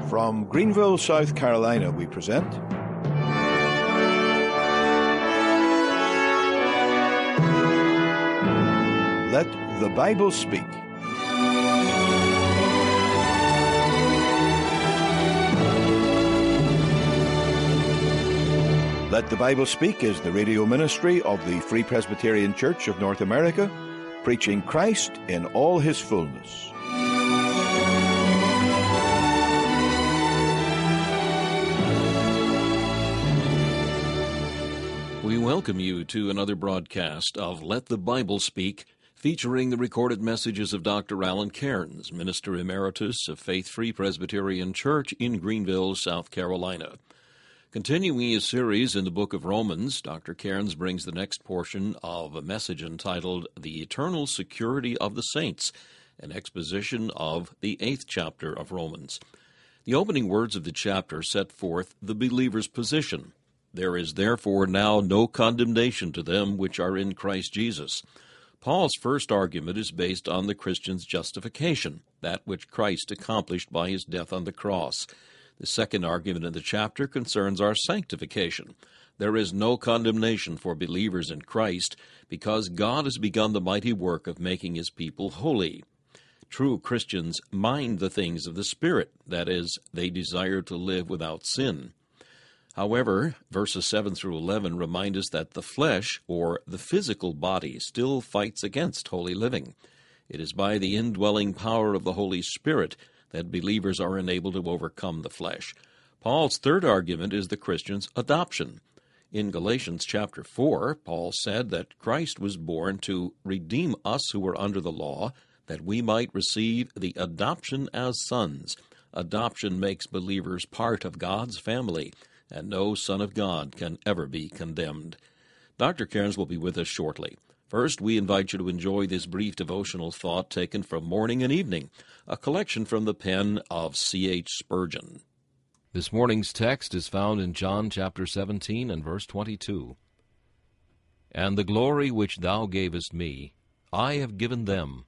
From Greenville, South Carolina, we present Let the Bible Speak. Let the Bible Speak is the radio ministry of the Free Presbyterian Church of North America, preaching Christ in all his fullness. We welcome you to another broadcast of Let the Bible Speak, featuring the recorded messages of Dr. Alan Cairns, Minister Emeritus of Faith Free Presbyterian Church in Greenville, South Carolina. Continuing a series in the book of Romans, Dr. Cairns brings the next portion of a message entitled The Eternal Security of the Saints, an exposition of the 8th chapter of Romans. The opening words of the chapter set forth the believer's position. There is therefore now no condemnation to them which are in Christ Jesus. Paul's first argument is based on the Christian's justification, that which Christ accomplished by his death on the cross. The second argument in the chapter concerns our sanctification. There is no condemnation for believers in Christ because God has begun the mighty work of making his people holy. True Christians mind the things of the Spirit, that is, they desire to live without sin. However, verses 7 through 11 remind us that the flesh, or the physical body, still fights against holy living. It is by the indwelling power of the Holy Spirit that believers are enabled to overcome the flesh. Paul's third argument is the Christian's adoption. In Galatians chapter 4, Paul said that Christ was born to redeem us who were under the law, that we might receive the adoption as sons. Adoption makes believers part of God's family, and no son of God can ever be condemned. Dr. Cairns will be with us shortly. First, we invite you to enjoy this brief devotional thought taken from Morning and Evening, a collection from the pen of C.H. Spurgeon. This morning's text is found in John chapter 17 and verse 22. And the glory which thou gavest me, I have given them.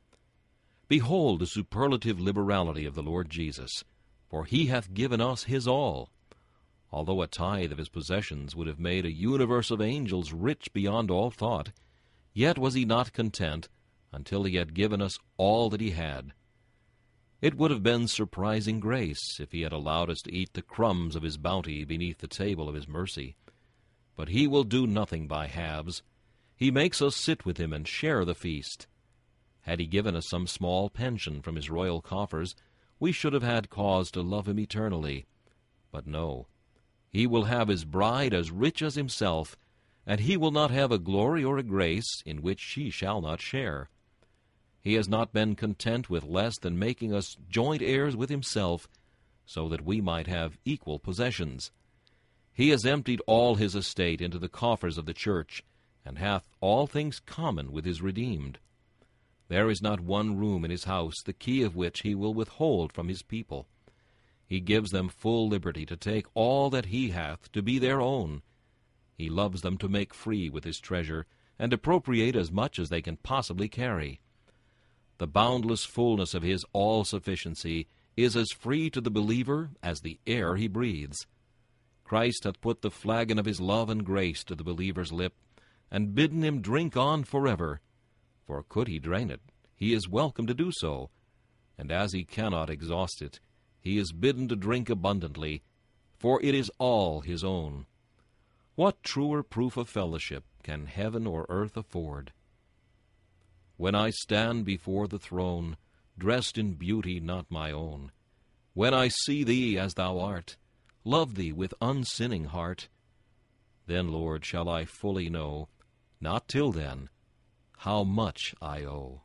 Behold the superlative liberality of the Lord Jesus, for he hath given us his all. Although a tithe of his possessions would have made a universe of angels rich beyond all thought, yet was he not content until he had given us all that he had. It would have been surprising grace if he had allowed us to eat the crumbs of his bounty beneath the table of his mercy. But he will do nothing by halves. He makes us sit with him and share the feast. Had he given us some small pension from his royal coffers, we should have had cause to love him eternally. But no. He will have his bride as rich as himself, and he will not have a glory or a grace in which she shall not share. He has not been content with less than making us joint heirs with himself, so that we might have equal possessions. He has emptied all his estate into the coffers of the church, and hath all things common with his redeemed. There is not one room in his house, the key of which he will withhold from his people. He gives them full liberty to take all that he hath to be their own. He loves them to make free with his treasure, and appropriate as much as they can possibly carry. The boundless fullness of his all-sufficiency is as free to the believer as the air he breathes. Christ hath put the flagon of his love and grace to the believer's lip, and bidden him drink on forever. For could he drain it, he is welcome to do so, and as he cannot exhaust it, he is bidden to drink abundantly, for it is all his own. What truer proof of fellowship can heaven or earth afford? When I stand before the throne, dressed in beauty not my own, when I see thee as thou art, love thee with unsinning heart, then, Lord, shall I fully know, not till then, how much I owe.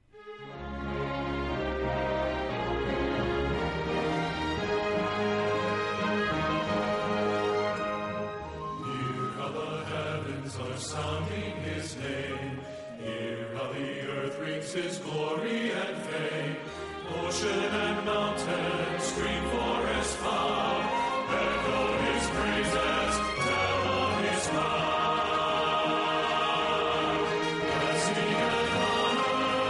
Sounding his name, hear how the earth rings his glory and fame. Ocean and mountain, stream, forest, far, echo his praises, tell of his power. Blessing and honor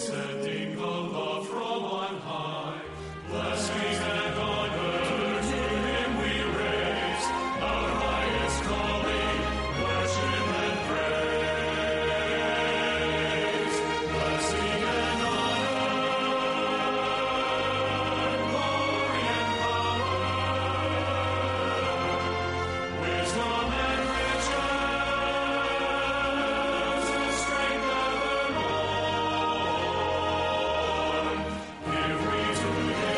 sending the love from on high. Blessings and honor to him we raise, our highest calling, worship and praise. Blessing and honor, glory and power, wisdom and riches, and strength evermore. Give we to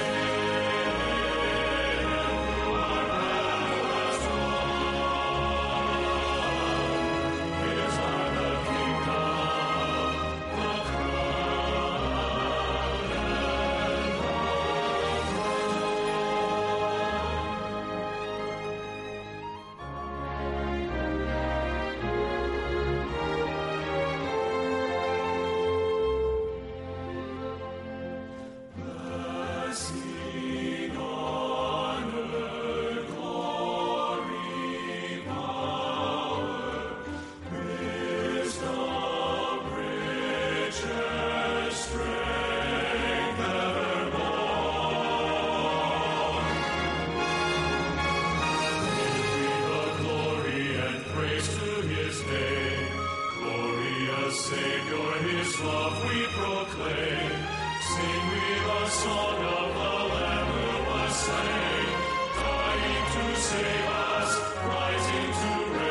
Savior, his love we proclaim. Sing we the song of the Lamb who was slain, dying to save us, rising to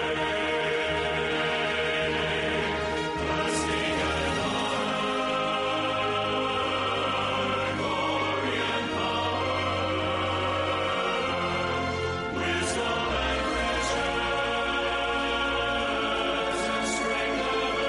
reign. Blessing and honor, glory and power, wisdom and riches, and strength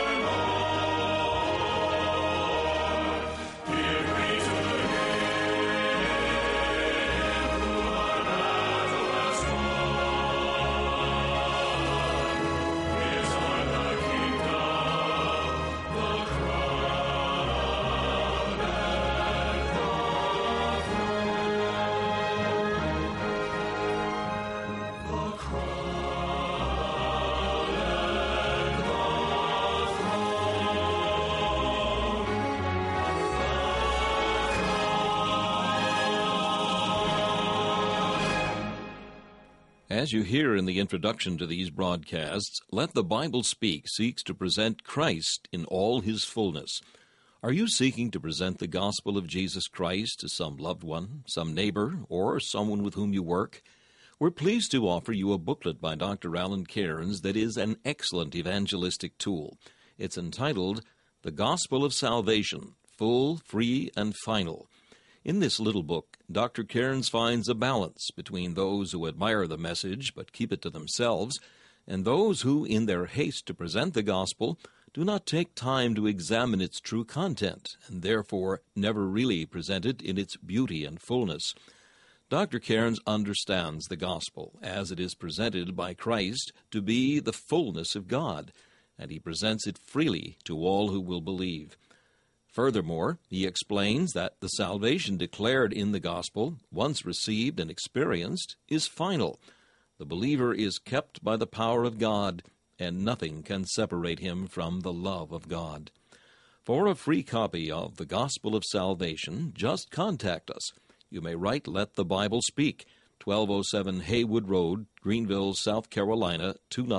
As you hear in the introduction to these broadcasts, Let the Bible Speak seeks to present Christ in all his fullness. Are you seeking to present the gospel of Jesus Christ to some loved one, some neighbor, or someone with whom you work? We're pleased to offer you a booklet by Dr. Alan Cairns that is an excellent evangelistic tool. It's entitled, The Gospel of Salvation, Full, Free, and Final. In this little book, Dr. Cairns finds a balance between those who admire the message but keep it to themselves, and those who, in their haste to present the gospel, do not take time to examine its true content, and therefore never really present it in its beauty and fullness. Dr. Cairns understands the gospel, as it is presented by Christ, to be the fullness of God, and he presents it freely to all who will believe. Furthermore, he explains that the salvation declared in the gospel, once received and experienced, is final. The believer is kept by the power of God, and nothing can separate him from the love of God. For a free copy of the Gospel of Salvation, just contact us. You may write Let the Bible Speak, 1207 Haywood Road, Greenville, South Carolina,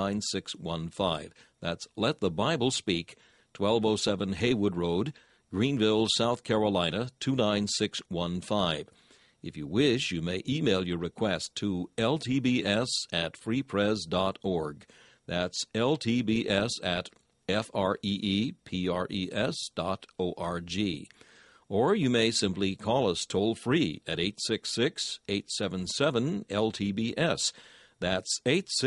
29615. That's Let the Bible Speak, 1207 Haywood Road, Greenville, South Carolina, 29615. If you wish, you may email your request to ltbs@freepres.org. That's ltbs@freepres.org. Or you may simply call us toll-free at 866-877-LTBS. That's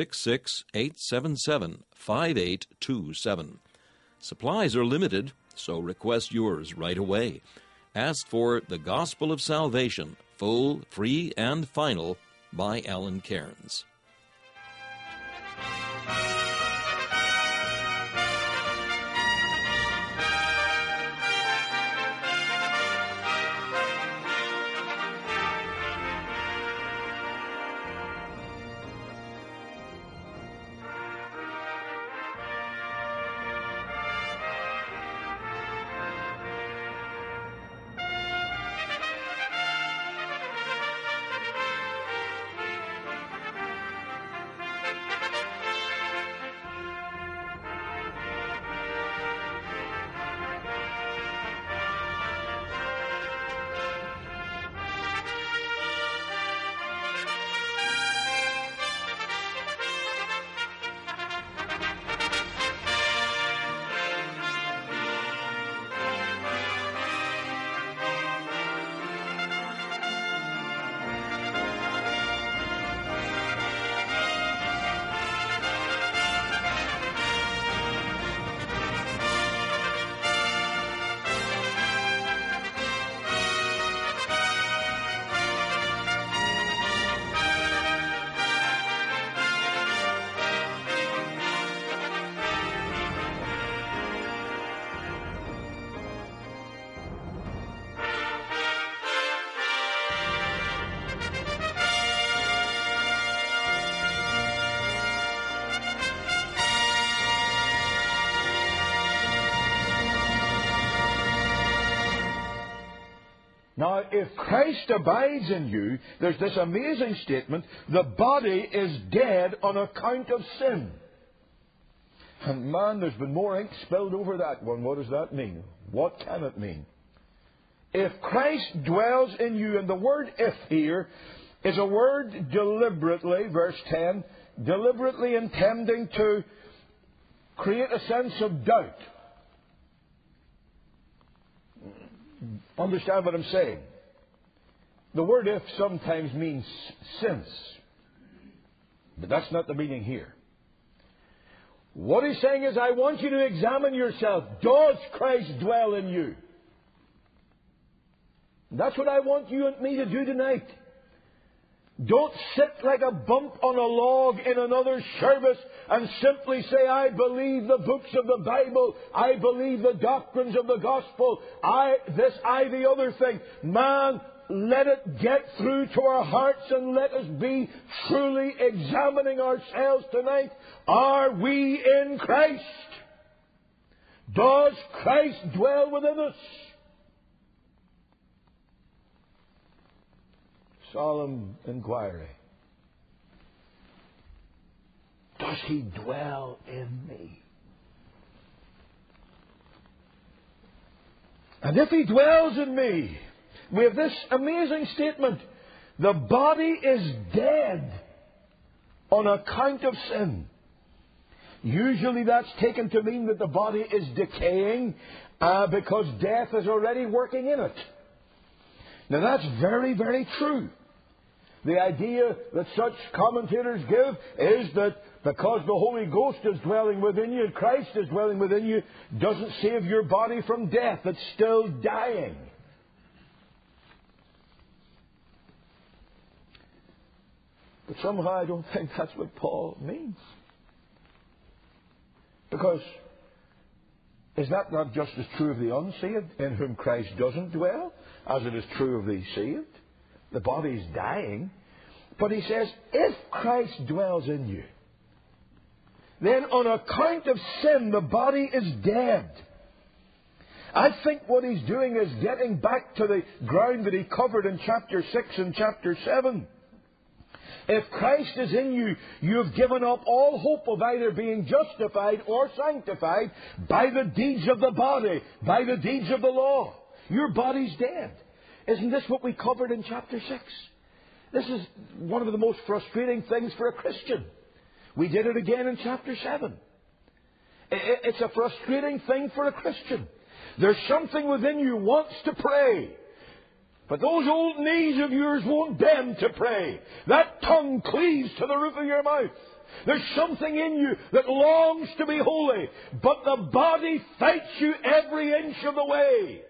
866-877-5827. Supplies are limited, so request yours right away. Ask for The Gospel of Salvation, Full, Free, and Final by Alan Cairns. Now, if Christ abides in you, there's this amazing statement, the body is dead on account of sin. And man, there's been more ink spilled over that one. What does that mean? What can it mean? If Christ dwells in you, and the word if here is a word deliberately, verse 10, deliberately intending to create a sense of doubt. Understand what I'm saying? The word if sometimes means since. But that's not the meaning here. What he's saying is, I want you to examine yourself. Does Christ dwell in you? That's what I want you and me to do tonight. Don't sit like a bump on a log in another service and simply say, I believe the books of the Bible. I believe the doctrines of the gospel. I the other thing. Man, let it get through to our hearts and let us be truly examining ourselves tonight. Are we in Christ? Does Christ dwell within us? Solemn inquiry. Does He dwell in me? And if He dwells in me, we have this amazing statement. The body is dead on account of sin. Usually that's taken to mean that the body is decaying because death is already working in it. Now that's very, very true. The idea that such commentators give is that because the Holy Ghost is dwelling within you, and Christ is dwelling within you, doesn't save your body from death. It's still dying. But somehow I don't think that's what Paul means. Because is that not just as true of the unsaved, in whom Christ doesn't dwell, as it is true of the saved? The body's dying. But he says, if Christ dwells in you, then on account of sin, the body is dead. I think what he's doing is getting back to the ground that he covered in chapter 6 and chapter 7. If Christ is in you, you have given up all hope of either being justified or sanctified by the deeds of the body, by the deeds of the law. Your body's dead. Isn't this what we covered in chapter 6? This is one of the most frustrating things for a Christian. We did it again in chapter 7. It's a frustrating thing for a Christian. There's something within you wants to pray. But those old knees of yours won't bend to pray. That tongue cleaves to the roof of your mouth. There's something in you that longs to be holy. But the body fights you every inch of the way.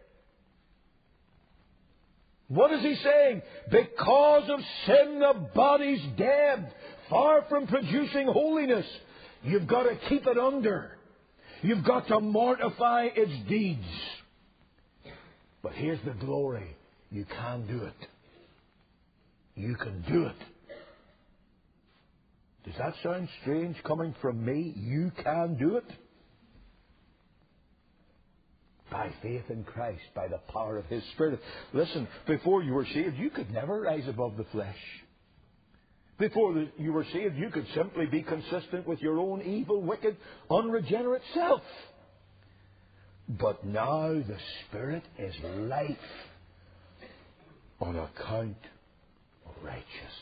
What is he saying? Because of sin, the body's dead. Far from producing holiness. You've got to keep it under. You've got to mortify its deeds. But here's the glory. You can do it. You can do it. Does that sound strange coming from me? You can do it. By faith in Christ, by the power of His Spirit. Listen, before you were saved, you could never rise above the flesh. Before you were saved, you could simply be consistent with your own evil, wicked, unregenerate self. But now the Spirit is life on account of righteousness.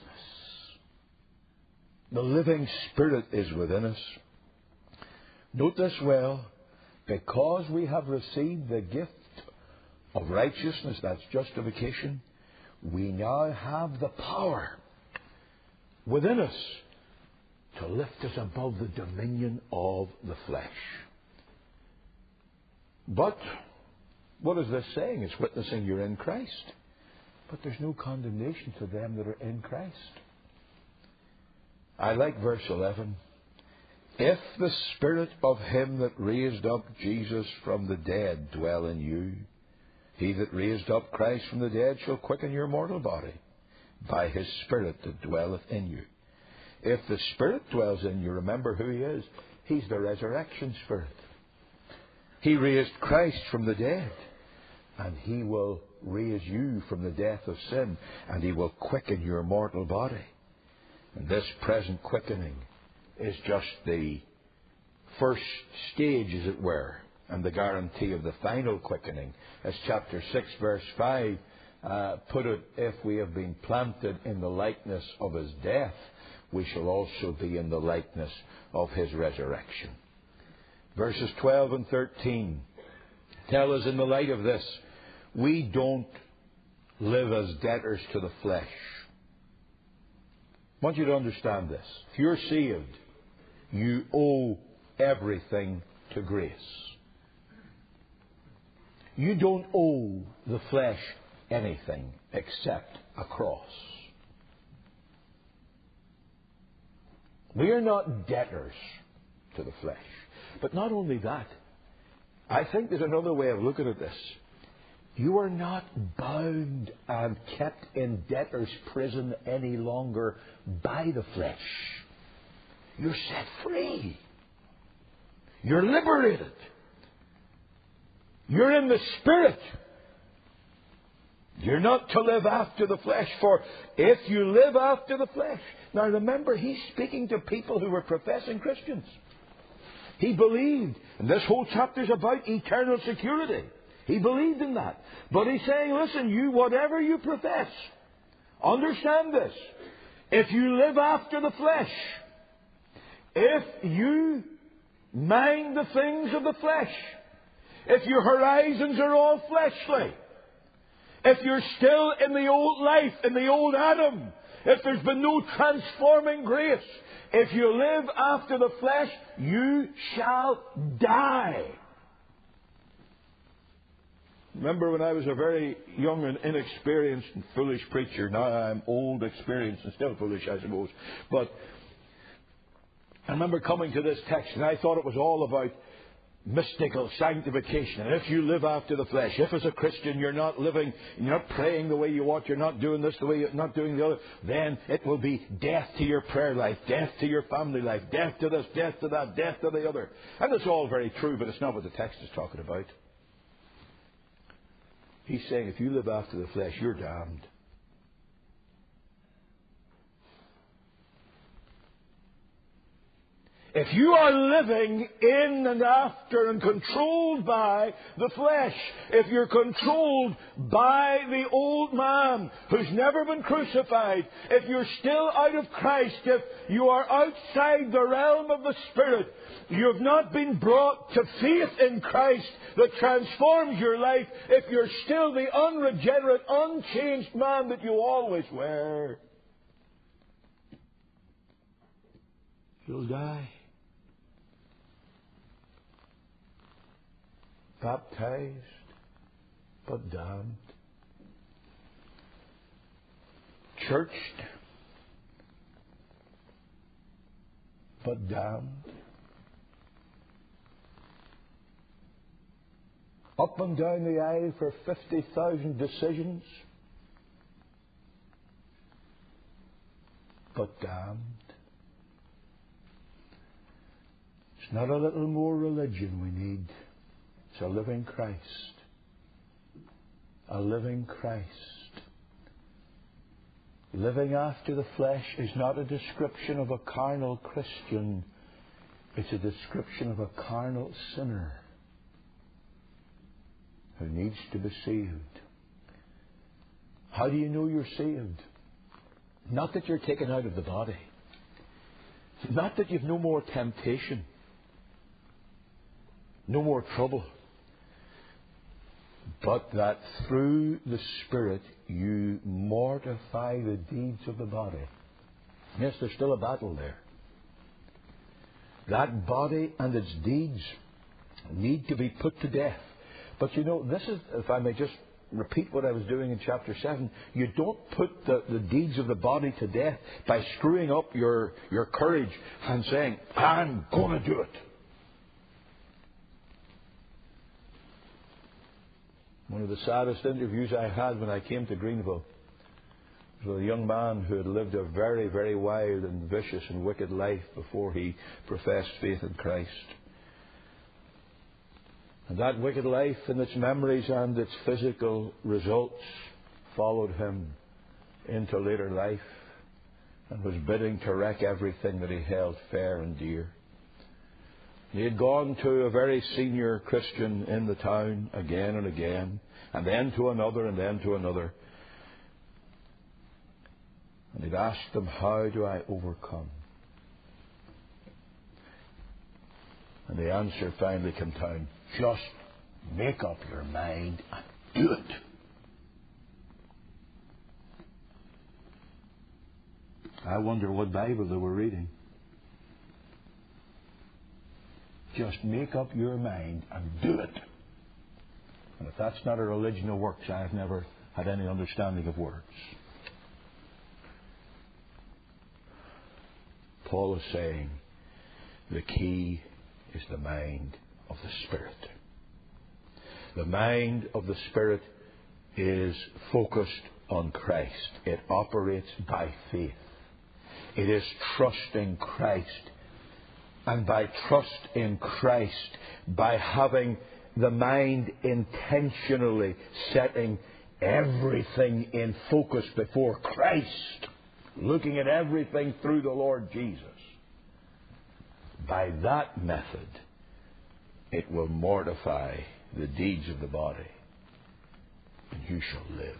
The living Spirit is within us. Note this well. Because we have received the gift of righteousness, that's justification, we now have the power within us to lift us above the dominion of the flesh. But what is this saying? It's witnessing you're in Christ. But there's no condemnation to them that are in Christ. I like verse 11. If the Spirit of Him that raised up Jesus from the dead dwell in you, He that raised up Christ from the dead shall quicken your mortal body by His Spirit that dwelleth in you. If the Spirit dwells in you, remember who He is. He's the resurrection Spirit. He raised Christ from the dead, and He will raise you from the death of sin, and He will quicken your mortal body. And this present quickening is just the first stage, as it were, and the guarantee of the final quickening. As chapter 6, verse 5 put it, if we have been planted in the likeness of His death, we shall also be in the likeness of His resurrection. Verses 12 and 13 tell us, in the light of this, we don't live as debtors to the flesh. I want you to understand this. If you're saved, you owe everything to grace. You don't owe the flesh anything except a cross. We are not debtors to the flesh. But not only that, I think there's another way of looking at this. You are not bound and kept in debtor's prison any longer by the flesh. You're set free. You're liberated. You're in the Spirit. You're not to live after the flesh, for if you live after the flesh... Now remember, he's speaking to people who were professing Christians. He believed, and this whole chapter is about eternal security. He believed in that. But he's saying, listen, you, whatever you profess, understand this. If you live after the flesh, if you mind the things of the flesh, if your horizons are all fleshly, if you're still in the old life, in the old Adam, if there's been no transforming grace, if you live after the flesh, you shall die. Remember when I was a very young and inexperienced and foolish preacher. Now I'm old, experienced, and still foolish, I suppose. But I remember coming to this text, and I thought it was all about mystical sanctification. And if you live after the flesh, if as a Christian you're not living, you're not praying the way you ought, you're not doing this the way you're not doing the other, then it will be death to your prayer life, death to your family life, death to this, death to that, death to the other. And it's all very true, but it's not what the text is talking about. He's saying if you live after the flesh, you're damned. If you are living in and after and controlled by the flesh, if you're controlled by the old man who's never been crucified, if you're still out of Christ, if you are outside the realm of the Spirit, you have not been brought to faith in Christ that transforms your life, if you're still the unregenerate, unchanged man that you always were, you'll die. Baptized, but damned. Churched, but damned. Up and down the aisle for 50,000 decisions, but damned. It's not a little more religion we need. It's a living Christ. A living Christ. Living after the flesh is not a description of a carnal Christian. It's a description of a carnal sinner who needs to be saved. How do you know you're saved? Not that you're taken out of the body. Not that you've no more temptation. No more trouble. But that through the Spirit you mortify the deeds of the body. Yes, there's still a battle there. That body and its deeds need to be put to death. But you know, this is, if I may just repeat what I was doing in chapter 7, you don't put the deeds of the body to death by screwing up your courage and saying, I'm going to do it. One of the saddest interviews I had when I came to Greenville was with a young man who had lived a very, very wild and vicious and wicked life before he professed faith in Christ. And that wicked life and its memories and its physical results followed him into later life and was bidding to wreck everything that he held fair and dear. He had gone to a very senior Christian in the town again and again, and then to another and then to another. And he'd asked them, how do I overcome? And the answer finally came down, just make up your mind and do it. I wonder what Bible they were reading. Just make up your mind and do it. And if that's not a religion of works, I have never had any understanding of words. Paul is saying the key is the mind of the Spirit. The mind of the Spirit is focused on Christ. It operates by faith. It is trusting Christ. And by trust in Christ, by having the mind intentionally setting everything in focus before Christ, looking at everything through the Lord Jesus, by that method, it will mortify the deeds of the body, and you shall live.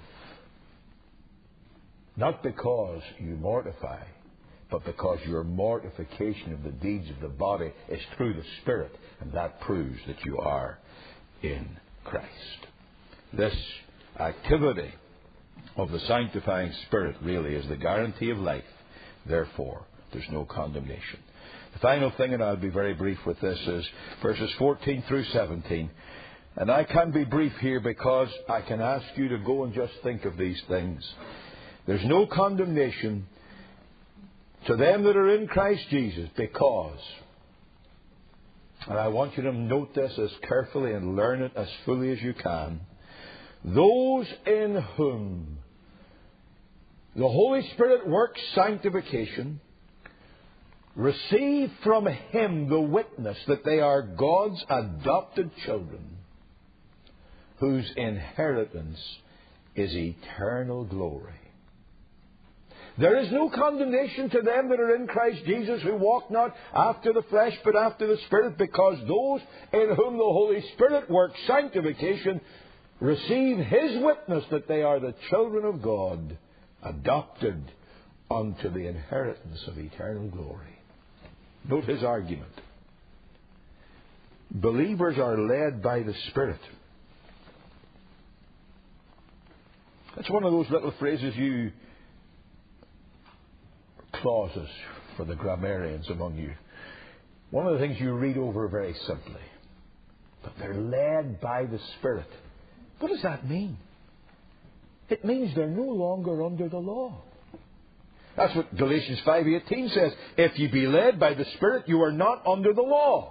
Not because you mortify, but because your mortification of the deeds of the body is through the Spirit, and that proves that you are in Christ. This activity of the sanctifying Spirit really is the guarantee of life. Therefore, there's no condemnation. The final thing, and I'll be very brief with this, is verses 14 through 17. And I can be brief here because I can ask you to go and just think of these things. There's no condemnation to them that are in Christ Jesus, because, and I want you to note this as carefully and learn it as fully as you can, those in whom the Holy Spirit works sanctification receive from Him the witness that they are God's adopted children, whose inheritance is eternal glory. There is no condemnation to them that are in Christ Jesus, who walk not after the flesh but after the Spirit, because those in whom the Holy Spirit works sanctification receive His witness that they are the children of God, adopted unto the inheritance of eternal glory. Note his argument. Believers are led by the Spirit. That's one of those little phrases clauses for the grammarians among you. One of the things you read over very simply. But they're led by the Spirit. What does that mean? It means they're no longer under the law. That's what Galatians 5:18 says. If you be led by the Spirit, you are not under the law.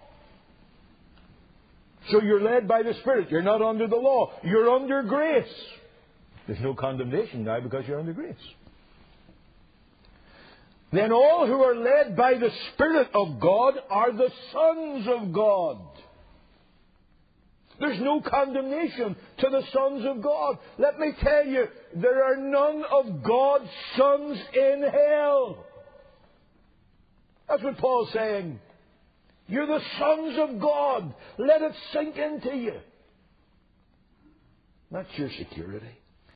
So you're led by the Spirit. You're not under the law. You're under grace. There's no condemnation now because you're under grace. Then all who are led by the Spirit of God are the sons of God. There's no condemnation to the sons of God. Let me tell you, there are none of God's sons in hell. That's what Paul's saying. You're the sons of God. Let it sink into you. That's your security.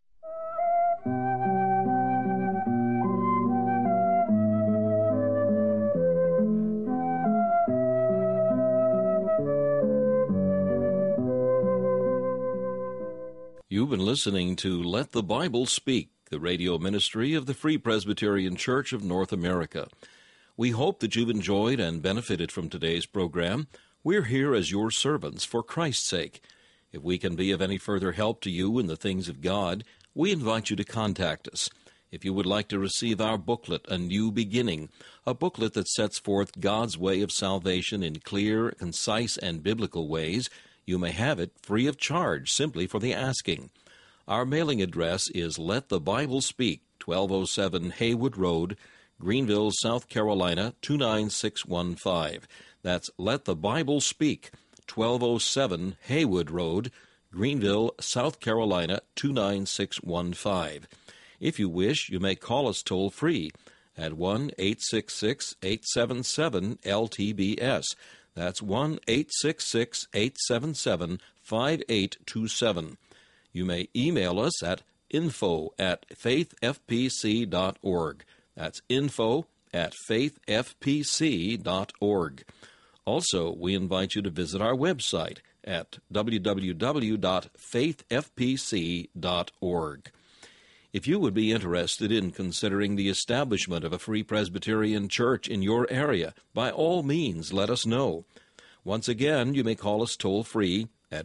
You've been listening to Let the Bible Speak, the radio ministry of the Free Presbyterian Church of North America. We hope that you've enjoyed and benefited from today's program. We're here as your servants for Christ's sake. If we can be of any further help to you in the things of God, we invite you to contact us. If you would like to receive our booklet, A New Beginning, a booklet that sets forth God's way of salvation in clear, concise, and biblical ways, you may have it free of charge simply for the asking. Our mailing address is Let the Bible Speak, 1207 Haywood Road, Greenville, South Carolina, 29615. That's Let the Bible Speak, 1207 Haywood Road, Greenville, South Carolina 29615. If you wish, you may call us toll-free at 1-866-877-LTBS. That's 1-866-877-5827. You may email us at info@faithfpc.org. That's info@faithfpc.org. Also, we invite you to visit our website at www.faithfpc.org. If you would be interested in considering the establishment of a Free Presbyterian Church in your area, by all means, let us know. Once again, you may call us toll-free at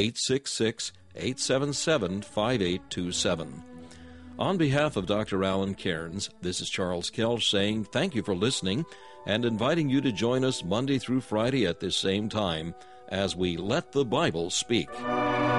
1-866-877-5827. On behalf of Dr. Alan Cairns, this is Charles Kelch saying thank you for listening and inviting you to join us Monday through Friday at this same time as we Let the Bible Speak.